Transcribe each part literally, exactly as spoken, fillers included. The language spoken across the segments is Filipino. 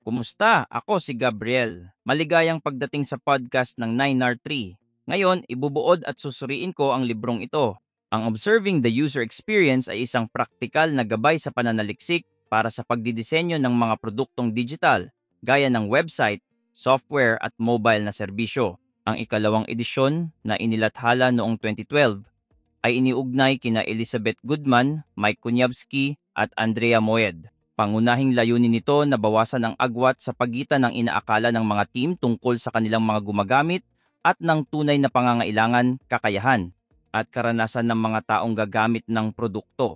Kumusta? Ako si Gabriel. Maligayang pagdating sa podcast ng nine R three. Ngayon, ibubuod at susuriin ko ang librong ito. Ang Observing the User Experience ay isang praktikal na gabay sa pananaliksik para sa pagdidisenyo ng mga produktong digital, gaya ng website, software at mobile na serbisyo. Ang ikalawang edisyon na inilathala noong twenty twelve ay iniugnay kina Elizabeth Goodman, Mike Kunyavsky at Andrea Moed. Pangunahing layunin nito na bawasan ang agwat sa pagitan ng inaakala ng mga team tungkol sa kanilang mga gumagamit at ng tunay na pangangailangan, kakayahan, at karanasan ng mga taong gagamit ng produkto.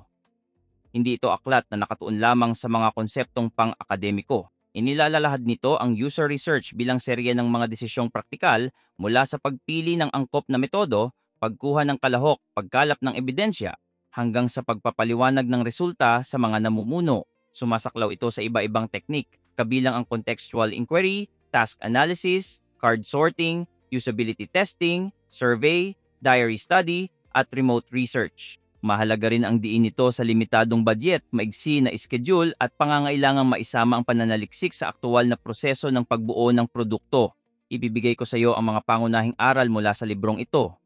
Hindi ito aklat na nakatuon lamang sa mga konseptong pang-akademiko. Inilalalahad nito ang user research bilang serye ng mga desisyong praktikal mula sa pagpili ng angkop na metodo, pagkuha ng kalahok, pagkalap ng ebidensya, hanggang sa pagpapaliwanag ng resulta sa mga namumuno. Sumasaklaw ito sa iba-ibang teknik, kabilang ang contextual inquiry, task analysis, card sorting, usability testing, survey, diary study, at remote research. Mahalaga rin ang diin nito sa limitadong budget, maigsi na schedule at pangangailangang maisama ang pananaliksik sa aktual na proseso ng pagbuo ng produkto. Ibibigay ko sa iyo ang mga pangunahing aral mula sa librong ito.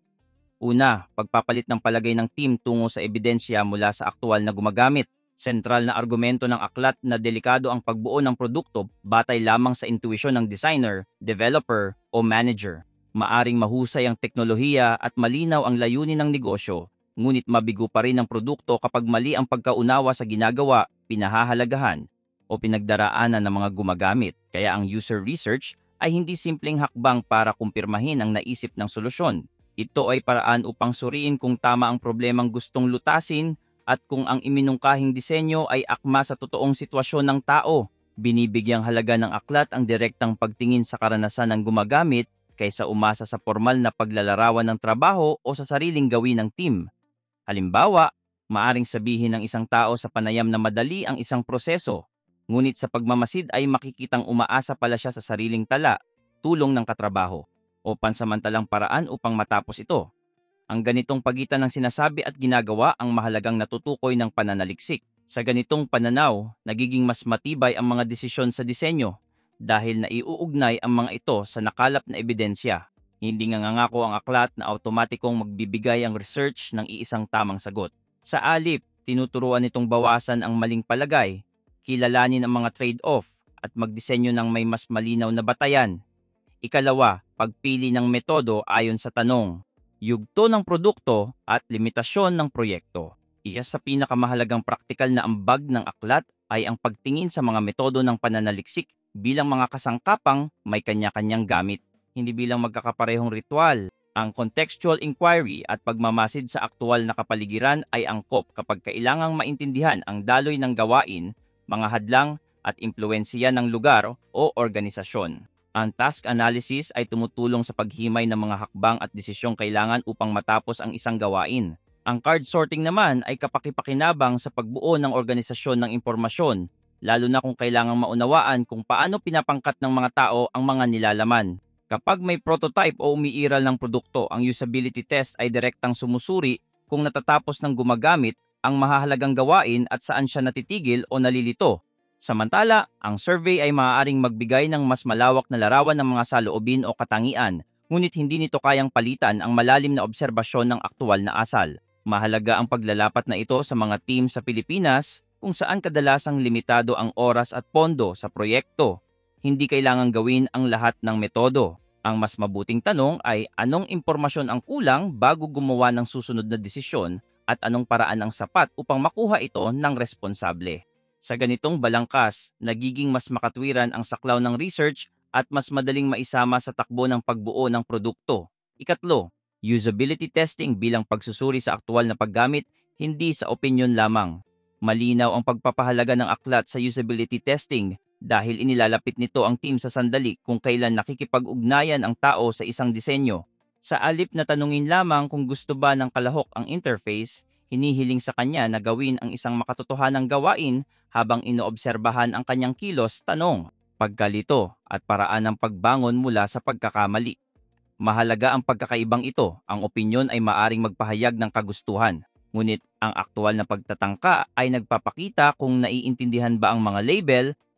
Una, pagpapalit ng palagay ng team tungo sa ebidensya mula sa aktual na gumagamit. Sentral na argumento ng aklat na delikado ang pagbuo ng produkto batay lamang sa intuition ng designer, developer o manager. Maaring mahusay ang teknolohiya at malinaw ang layunin ng negosyo, ngunit mabigo pa rin ang produkto kapag mali ang pagkaunawa sa ginagawa, pinahahalagahan, o pinagdaraanan ng mga gumagamit. Kaya ang user research ay hindi simpleng hakbang para kumpirmahin ang naisip ng solusyon. Ito ay paraan upang suriin kung tama ang problemang gustong lutasin at kung ang iminungkahing disenyo ay akma sa totoong sitwasyon ng tao. Binibigyang halaga ng aklat ang direktang pagtingin sa karanasan ng gumagamit kaysa umasa sa formal na paglalarawan ng trabaho o sa sariling gawin ng team. Halimbawa, maaring sabihin ng isang tao sa panayam na madali ang isang proseso, ngunit sa pagmamasid ay makikitang umaasa pala siya sa sariling tala, tulong ng katrabaho, o pansamantalang paraan upang matapos ito. Ang ganitong pagitan ng sinasabi at ginagawa ang mahalagang natutukoy ng pananaliksik. Sa ganitong pananaw, nagiging mas matibay ang mga desisyon sa disenyo dahil naiuugnay ang mga ito sa nakalap na ebidensya. Hindi nga ngangako ang aklat na automatikong magbibigay ang research ng iisang tamang sagot. Sa alip, tinuturuan nitong bawasan ang maling palagay, kilalanin ang mga trade-off, at magdisenyo ng may mas malinaw na batayan. Ikalawa, pagpili ng metodo ayon sa tanong, yugto ng produkto at limitasyon ng proyekto. Isa sa pinakamahalagang praktikal na ambag ng aklat ay ang pagtingin sa mga metodo ng pananaliksik bilang mga kasangkapang may kanya-kanyang gamit, hindi bilang magkakaparehong ritual. Ang contextual inquiry at pagmamasid sa aktual na kapaligiran ay angkop kapag kailangang maintindihan ang daloy ng gawain, mga hadlang at impluwensiya ng lugar o organisasyon. Ang task analysis ay tumutulong sa paghimay ng mga hakbang at desisyong kailangan upang matapos ang isang gawain. Ang card sorting naman ay kapakipakinabang sa pagbuo ng organisasyon ng impormasyon, lalo na kung kailangang maunawaan kung paano pinapangkat ng mga tao ang mga nilalaman. Kapag may prototype o umiiral ng produkto, ang usability test ay direktang sumusuri kung natatapos ng gumagamit ang mahahalagang gawain at saan siya natitigil o nalilito. Samantala, ang survey ay maaaring magbigay ng mas malawak na larawan ng mga saloobin o katangian, ngunit hindi nito kayang palitan ang malalim na obserbasyon ng aktual na asal. Mahalaga ang paglalapat na ito sa mga team sa Pilipinas kung saan kadalasang limitado ang oras at pondo sa proyekto. Hindi kailangang gawin ang lahat ng metodo. Ang mas mabuting tanong ay anong impormasyon ang kulang bago gumawa ng susunod na desisyon at anong paraan ang sapat upang makuha ito ng responsable. Sa ganitong balangkas, nagiging mas makatwiran ang saklaw ng research at mas madaling maisama sa takbo ng pagbuo ng produkto. Ikatlo, usability testing bilang pagsusuri sa aktual na paggamit, hindi sa opinyon lamang. Malinaw ang pagpapahalaga ng aklat sa usability testing dahil inilalapit nito ang team sa sandali kung kailan nakikipag-ugnayan ang tao sa isang disenyo. Sa alip na tanungin lamang kung gusto ba ng kalahok ang interface, hinihiling sa kanya na gawin ang isang makatotohanang gawain habang inoobserbahan ang kanyang kilos, tanong, pagkalito at paraan ng pagbangon mula sa pagkakamali. Mahalaga ang pagkakaibang ito. Ang opinyon ay maaring magpahayag ng kagustuhan, ngunit ang aktual na pagtatangka ay nagpapakita kung naiintindihan ba ang mga label,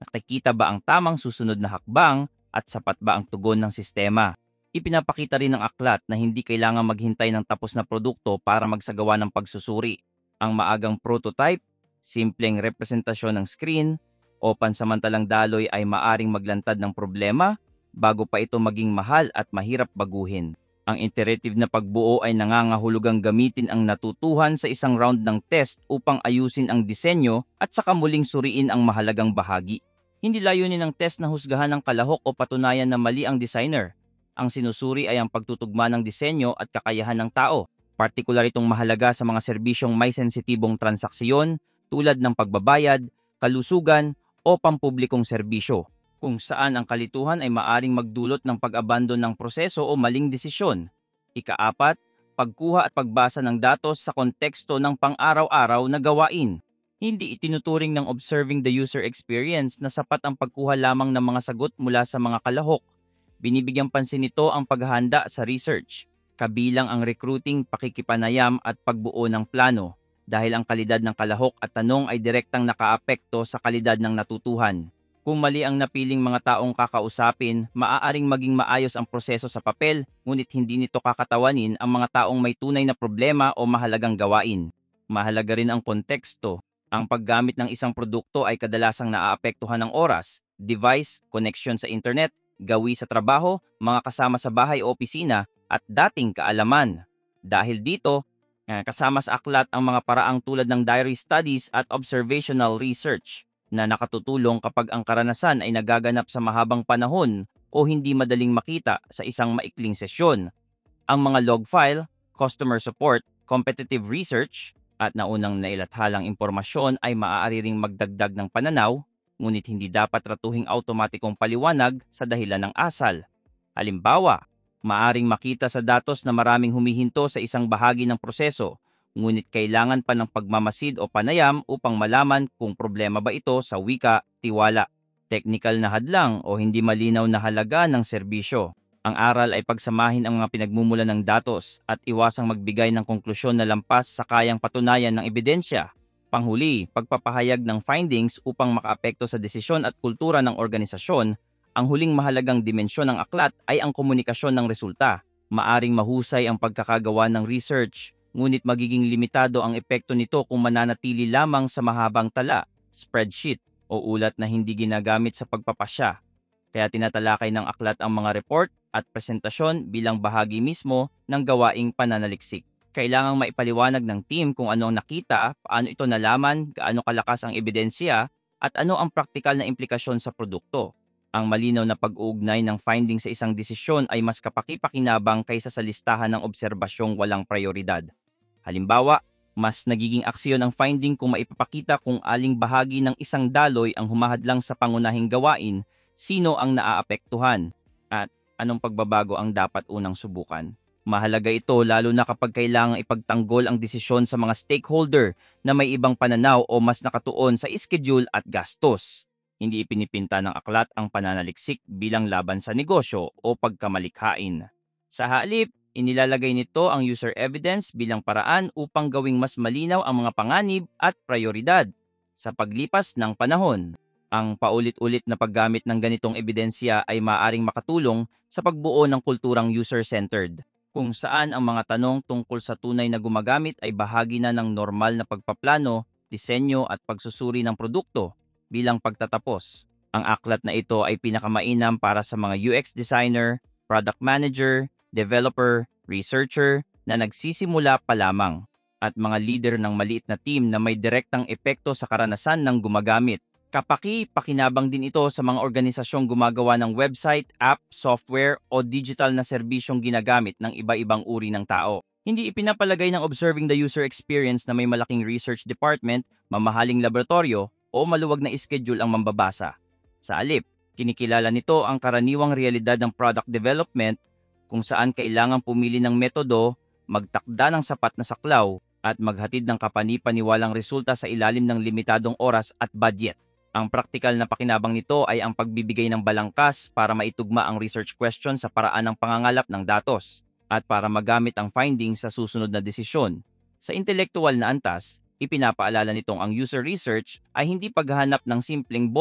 Nakikita ba ang tamang susunod na hakbang at sapat ba ang tugon ng sistema? Ipinapakita rin ng aklat na hindi kailangan maghintay ng tapos na produkto para magsagawa ng pagsusuri. Ang maagang prototype, simpleng representasyon ng screen, o pansamantalang daloy ay maaring maglantad ng problema bago pa ito maging mahal at mahirap baguhin. Ang iterative na pagbuo ay nangangahulugang gamitin ang natutuhan sa isang round ng test upang ayusin ang disenyo at saka muling suriin ang mahalagang bahagi. Hindi layunin ng test na husgahan ng kalahok o patunayan na mali ang designer. Ang sinusuri ay ang pagtutugma ng disenyo at kakayahan ng tao. Partikular itong mahalaga sa mga serbisyong may sensitibong transaksyon tulad ng pagbabayad, kalusugan o pampublikong serbisyo, kung saan ang kalituhan ay maaring magdulot ng pag-abandon ng proseso o maling desisyon. Ikaapat, pagkuha at pagbasa ng datos sa konteksto ng pang-araw-araw na gawain. Hindi itinuturing ng observing the user experience na sapat ang pagkuha lamang ng mga sagot mula sa mga kalahok. Binibigyang pansin nito ang paghahanda sa research, kabilang ang recruiting, pakikipanayam at pagbuo ng plano, dahil ang kalidad ng kalahok at tanong ay direktang nakaapekto sa kalidad ng natutuhan. Kung mali ang napiling mga taong kakausapin, maaaring maging maayos ang proseso sa papel, ngunit hindi nito kakatawanin ang mga taong may tunay na problema o mahalagang gawain. Mahalaga rin ang konteksto. Ang paggamit ng isang produkto ay kadalasang naaapektuhan ng oras, device, connection sa internet, gawi sa trabaho, mga kasama sa bahay o opisina, at dating kaalaman. Dahil dito, kasama sa aklat ang mga paraang tulad ng diary studies at observational research na nakatutulong kapag ang karanasan ay nagaganap sa mahabang panahon o hindi madaling makita sa isang maikling sesyon. Ang mga log file, customer support, competitive research, at naunang nailathalang impormasyon ay maaari ring magdagdag ng pananaw, ngunit hindi dapat ratuhing automatikong paliwanag sa dahilan ng asal. Halimbawa, maaring makita sa datos na maraming humihinto sa isang bahagi ng proseso, ngunit kailangan pa ng pagmamasid o panayam upang malaman kung problema ba ito sa wika, tiwala, technical na hadlang o hindi malinaw na halaga ng serbisyo. Ang aral ay pagsamahin ang mga pinagmumulan ng datos at iwasang magbigay ng konklusyon na lampas sa kayang patunayan ng ebidensya. Panghuli, pagpapahayag ng findings upang makaapekto sa desisyon at kultura ng organisasyon. Ang huling mahalagang dimensyon ng aklat ay ang komunikasyon ng resulta. Maaring mahusay ang pagkakagawa ng research, ngunit magiging limitado ang epekto nito kung mananatili lamang sa mahabang tala, spreadsheet, o ulat na hindi ginagamit sa pagpapasya. Kaya tinatalakay ng aklat ang mga report at presentasyon bilang bahagi mismo ng gawaing pananaliksik. Kailangang maipaliwanag ng team kung ano ang nakita, paano ito nalaman, gaano kalakas ang ebidensya, at ano ang praktikal na implikasyon sa produkto. Ang malinaw na pag-uugnay ng findings sa isang desisyon ay mas kapaki-pakinabang kaysa sa listahan ng obserbasyong walang prioridad. Halimbawa, mas nagiging aksyon ang finding kung maipapakita kung aling bahagi ng isang daloy ang humahadlang sa pangunahing gawain, sino ang naaapektuhan, at anong pagbabago ang dapat unang subukan. Mahalaga ito lalo na kapag kailangang ipagtanggol ang desisyon sa mga stakeholder na may ibang pananaw o mas nakatuon sa schedule at gastos. Hindi ipinipinta ng aklat ang pananaliksik bilang laban sa negosyo o pagkamalikhain. Sa halip, inilalagay nito ang user evidence bilang paraan upang gawing mas malinaw ang mga panganib at prioridad. Sa paglipas ng panahon, ang paulit-ulit na paggamit ng ganitong ebidensya ay maaaring makatulong sa pagbuo ng kulturang user-centered, kung saan ang mga tanong tungkol sa tunay na gumagamit ay bahagi na ng normal na pagpaplano, disenyo at pagsusuri ng produkto. Bilang pagtatapos, ang aklat na ito ay pinakamainam para sa mga U X designer, product manager, developer, researcher na nagsisimula pa lamang, at mga leader ng maliit na team na may direktang epekto sa karanasan ng gumagamit. Kapaki-pakinabang din ito sa mga organisasyong gumagawa ng website, app, software o digital na serbisyong ginagamit ng iba-ibang uri ng tao. Hindi ipinapalagay ng observing the user experience na may malaking research department, mamahaling laboratorio, o maluwag na schedule ang mambabasa. Sa alip, kinikilala nito ang karaniwang realidad ng product development kung saan kailangang pumili ng metodo, magtakda ng sapat na saklaw, at maghatid ng kapani-paniwalang resulta sa ilalim ng limitadong oras at budget. Ang praktikal na pakinabang nito ay ang pagbibigay ng balangkas para maitugma ang research question sa paraan ng pangangalap ng datos at para magamit ang findings sa susunod na desisyon. Sa intelektual na antas, ipinapaalala nitong ang user research ay hindi paghahanap ng simpleng boto,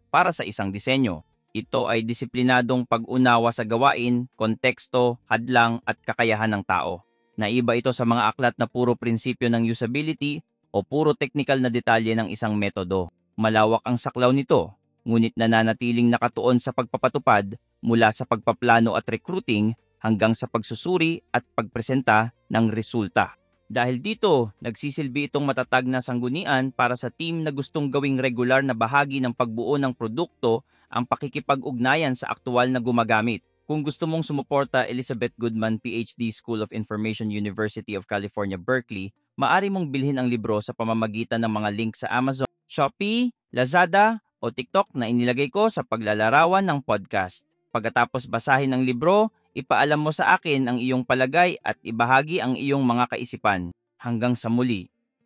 para sa isang disenyo. Ito ay disiplinadong pag-unawa sa gawain, konteksto, hadlang at kakayahan ng tao. Naiba ito sa mga aklat na puro prinsipyo ng usability o puro technical na detalye ng isang metodo. Malawak ang saklaw nito, ngunit nananatiling nakatuon sa pagpapatupad mula sa pagpaplano at recruiting hanggang sa pagsusuri at pagpresenta ng resulta. Dahil dito, nagsisilbi itong matatag na sanggunian para sa team na gustong gawing regular na bahagi ng pagbuo ng produkto ang pakikipag-ugnayan sa aktual na gumagamit. Kung gusto mong sumuporta Elizabeth Goodman P H D School of Information University of California, Berkeley, maaari mong bilhin ang libro sa pamamagitan ng mga link sa Amazon, Shopee, Lazada o TikTok na inilagay ko sa paglalarawan ng podcast. Pagkatapos basahin ang libro, ipaalam mo sa akin ang iyong palagay at ibahagi ang iyong mga kaisipan. Hanggang sa muli.